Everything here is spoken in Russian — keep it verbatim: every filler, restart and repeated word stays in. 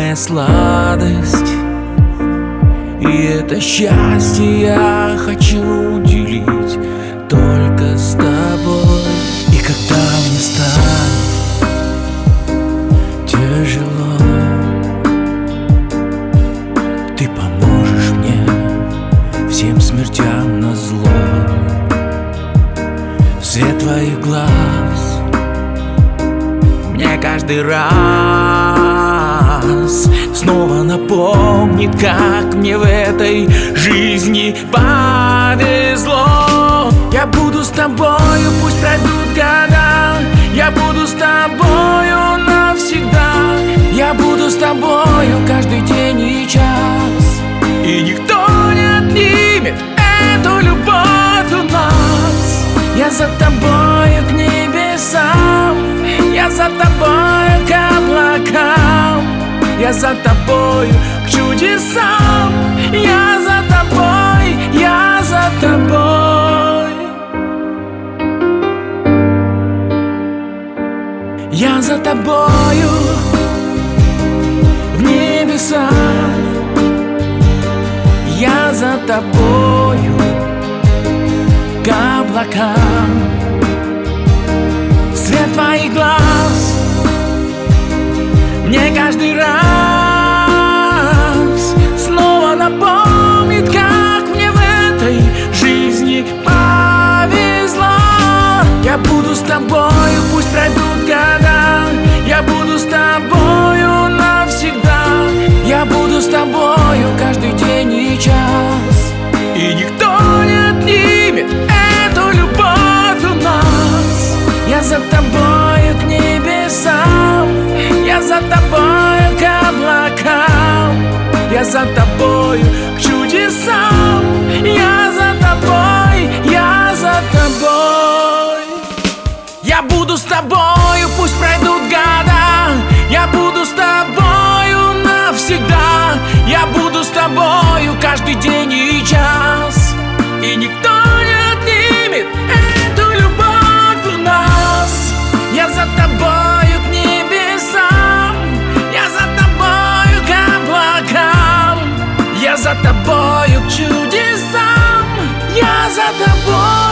мне сладость, и это счастье я хочу делить только с тобой. И когда мне станет тяжело, ты поможешь мне всем смертям назло. Свет твоих глаз мне каждый раз снова напомнит, как мне в этой жизни повезло. Я буду с тобою, пусть пройдут года, я буду с тобою навсегда. Я буду с тобою каждый день и час, и никто не отнимет эту любовь у нас. Я за тобою к небесам, я за тобою к облакам, я за тобою к чудесам, я за тобой, я за тобой. Я за тобою в небесах, я за тобою к облакам. Свет твоих глаз мне каждый раз снова напомнит, как мне в этой жизни повезло. Я буду с тобою, пусть пройдут года, я буду с тобою навсегда. Я буду с тобою каждый день и час, и никто не отнимет эту любовь у нас. Я за тобою к небесам, я за тобою к облакам, я за тобою к чудесам, я за тобой, я за тобой. Я буду с тобою, пусть пройдут года, я буду с тобою навсегда. Я буду с тобою каждый день и час, и никто не отнимет эту любовь у нас. Я за тобою к небесам, я за тобою к облакам, я за тобою к чудесам, я за тобой.